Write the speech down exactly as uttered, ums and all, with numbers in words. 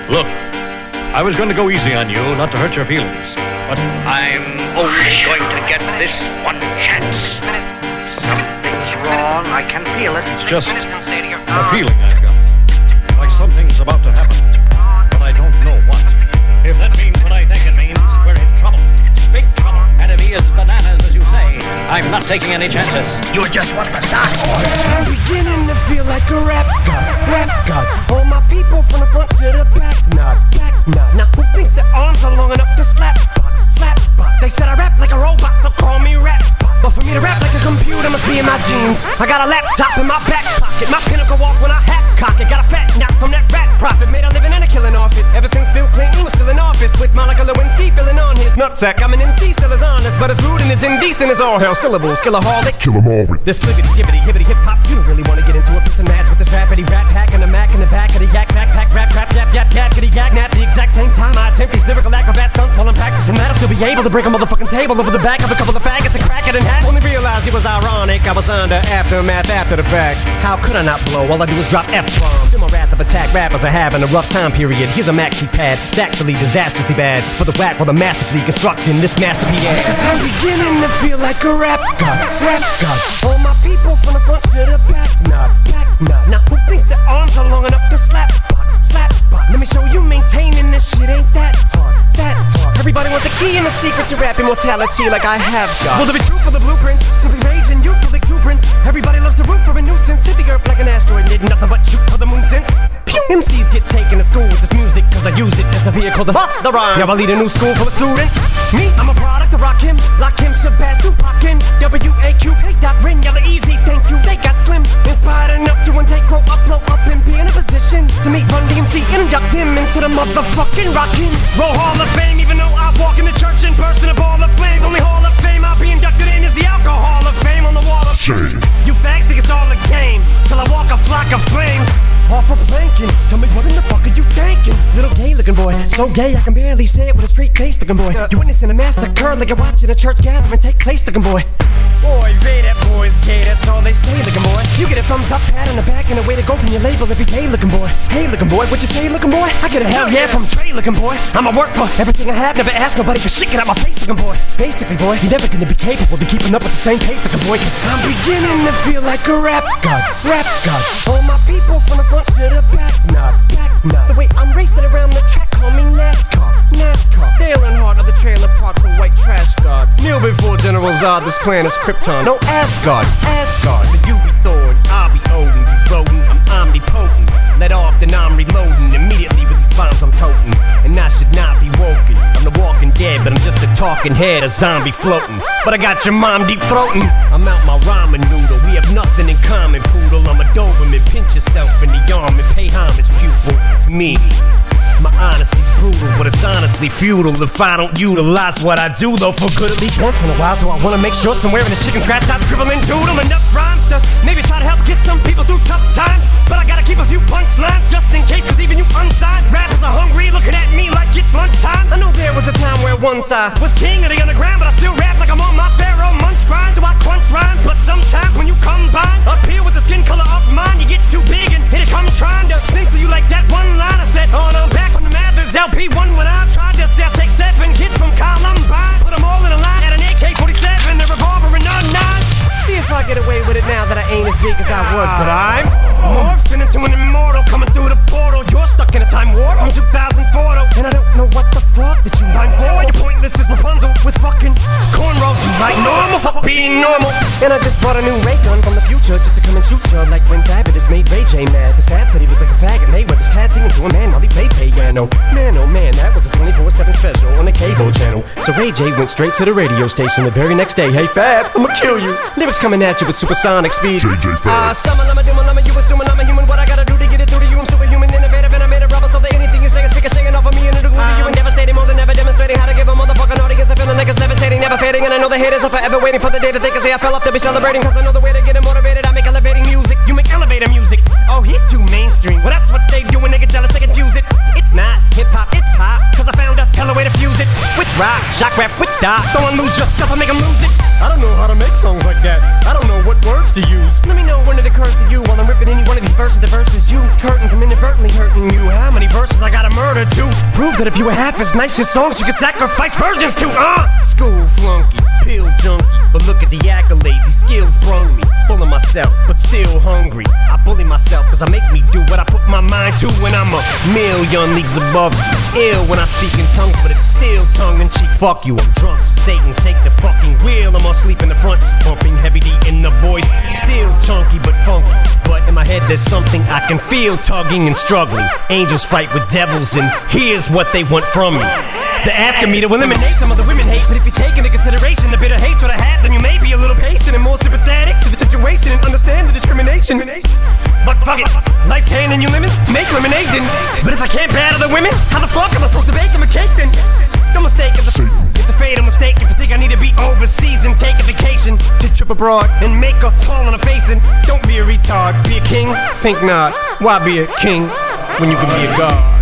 Look, I was going to go easy on you, not to hurt your feelings, but I'm only going to get this one chance. Something's wrong. I can feel it. It's just a feeling I've got. Like something's about to happen, but I don't know what. If that means what I think it means, we're in trouble. Big trouble. And if he is bananas, as you say, I'm not taking any chances. You just want to start. I'm beginning to feel like a rap god, rap god. All my people from the front to the back, nod, back nod. Now who thinks their arms are long enough to slap box, slap box? They said I rap like a robot, so call me rap. But for me to rap like a computer must be in my genes. I got a laptop in my back pocket, my pinnacle walk when I hat cock it. Got a fat knock from that rat profit, made a living and a killing off it. Ever since Bill Clinton was still in office, with Monica Lewinsky filling on his nutsack. I'm an M C, still as honest, but as rude and as indecent as all hell. Syllables, killaholic, kill 'em all. This libbity, gibbity, hibbity, hip hop. You don't really wanna get into a piece of match with this rapidy rat pack and a Mac in the back of the yak backpack, rap, rap, yap, yap, yap, kitty yak, nap. The exact same time I attempt these lyrical acrobat stunts while I'm practicing that, I'll still be able to break a motherfucking table over the back of a couple of faggots and crack it in half. Only realized it was ironic, I was under aftermath after the fact. How could I not blow? All I do is drop F-bombs. Feel my wrath of attack, rappers are having a rough time period. Here's a maxi pad, it's actually disastrously bad for the whack while the masterfully constructing this masterpiece. Cause I'm beginning to feel like a rap god, rap god. All my people from the front to the back, nod, back nod. Now who thinks their arms are long enough to slap box, slap box? Let me show you maintaining this shit ain't that hard, that hard. Everybody want the key and the secret to rap immortality like I have got. Will there be truth for the blueprints? Simply rage and youthful exuberance. Everybody loves to root for a nuisance. Hit the earth like an asteroid, did nothing but shoot for the moon since. M Cs get taken to school with this music, cause I use it as a vehicle to bust the rhyme. Now I lead a new school full of students. Me, I'm a product of Rakim, Lakim, Shabazz, Tupac, W A Q, hey, dot, Rin, Yella, Easy, thank you, they got slim. Inspired enough to one take, grow up, blow up, and be in a position to meet Run D M C and induct him into the motherfucking Rockin' Roll Hall of Fame. Even though I walk in the church and burst in a ball of flames, only Hall of Fame I'll be inducted in is the Alcohol of Fame on the wall of shame. You fags think it's all a game, till I walk a flock of flames. Off a planking, tell me what in the fuck are you thinking? Little gay looking boy, so gay I can barely say it with a straight face looking boy. You witnessing a massacre like you're watching a church gathering take place looking boy. Boy, Ray, that boy's gay, that's all they say looking boy. You get a thumbs up, pat on the back, and a way to go from your label every day looking boy. Hey looking boy, what you say looking boy? I get a hell yeah from Trey looking boy. I'ma work for everything I have, never ask nobody for shit, get out my face looking boy. Basically boy, you're never gonna be capable of keeping up with the same pace looking boy, cause I'm beginning to feel like a rap god, rap god. All my people from the front to the back, nod, back nod. The way I'm racing around the track, call me NASCAR, NASCAR. Dale Earnhardt of the trailer park, the white trash god. Kneel before General Zod, this plan is Krypton. No Asgard, Asgard. So you be Thor, I'll be Odin. You rodent, I'm omnipotent. Let off, then I'm reloading immediately with these bombs I'm toting. And I should not be woken. I'm the walking dead, but I'm just a talking head, a zombie floating. But I got your mom deep throating. I'm out my ramen noodle. We have nothing in common, poodle. I'm a Doberman. Pinch yourself in the arm and pay homage, pupil. It's me. My honesty's brutal, but it's honestly futile if I don't utilize what I do, though, for good at least once in a while. So I wanna make sure somewhere in the chicken scratch I scribble and doodle enough rhymes to maybe try to help get some people through tough times. But I gotta keep a few punchlines just in case, cause even you unsigned rappers are hungry, looking at me like it's lunchtime. I know there was a time where once I was king of the underground, but I still rap like I'm on my Pharaoh Munch grind. So I crunch rhymes, but sometimes when you combine up here with the skin color of mine, you get too big and here it comes trying to censor you like that one line I said. Oh, no, back from the Mathers L P one when I tried to say I'll take seven kids from Columbine, put them all in a line at an A K forty-seven, a revolver and a nine. See if I get away with it now that I ain't as big as I was, but I'm morphing into an immortal coming through the portal. You're stuck in a time warp from two thousand four though, and I don't know what the fuck that you rhyme for. You're pointless as Rapunzel with fucking cornrows. You like normal, fuck being normal. And I just bought a new ray gun from the future just to come and shoot you like when Fabulous made Ray J mad. His Fab said he looked like a faggot, Mayweather's pad singing to a man while he played piano. Man, oh man, that was a twenty-four seven special on the cable channel. So Ray J went straight to the radio station the very next day. Hey Fab, I'ma kill you. Lyrics coming at you with supersonic speed. Ah, uh, summon, I'm a doom, I'm a you assuming I'm a human. What I gotta do to get it through to you? I'm superhuman, innovative, and I made a rubber so that anything you say is ricocheting off of me and it'll glue to you and devastating more than ever, demonstrating how to give a motherfucking audience a feeling like it's levitating, never fading. And I know the haters are forever waiting for the day that they can say I fell off to be celebrating, cause I know the way to get them motivated. I make elevating music, you make elevator music. Oh, he's too mainstream. Well, that's what they do when they get jealous, they confuse it. It's not hip-hop, it's pop, cause I found a hella way to fuse it with rock, shock rap, with dot. Don't lose yourself, I make them lose it. I don't know how to make songs like that. I don't know what words to use. Let me know when it occurs to you while I'm ripping any one of these verses. The verses you, it's curtains, I'm inadvertently hurting you. How many verses I gotta murder that if you were half as nice as songs, you could sacrifice virgins to, uh! School flunky, pill junkie, but look at the accolades, these skills brung me. Full of myself, but still hungry. I bully myself, cause I make me do what I put my mind to when I'm a million leagues above you. Ill when I speak in tongues, but it's still tongue-in-cheek. Fuck you, I'm drunk, so Satan, take the fucking wheel. I'm asleep in the front, pumping heavy D in the voice. Still chunky, but funky. But in my head there's something I can feel tugging and struggling. Angels fight with devils, and here's what they want from me. They're asking me to eliminate some of the women hate, but if you take into consideration the bitter hatred I have, then you may be a little patient and more sympathetic to the situation and understand the discrimination. But fuck it, life's handing you lemons, make lemonade then. But if I can't battle the women, how the fuck am I supposed to bake them a cake then? No mistake, it's a, it's a fatal mistake if you think I need to be overseas and take a vacation to trip abroad and make her fall on her face. And don't be a retard, be a king, think not. Why be a king when you can be a god?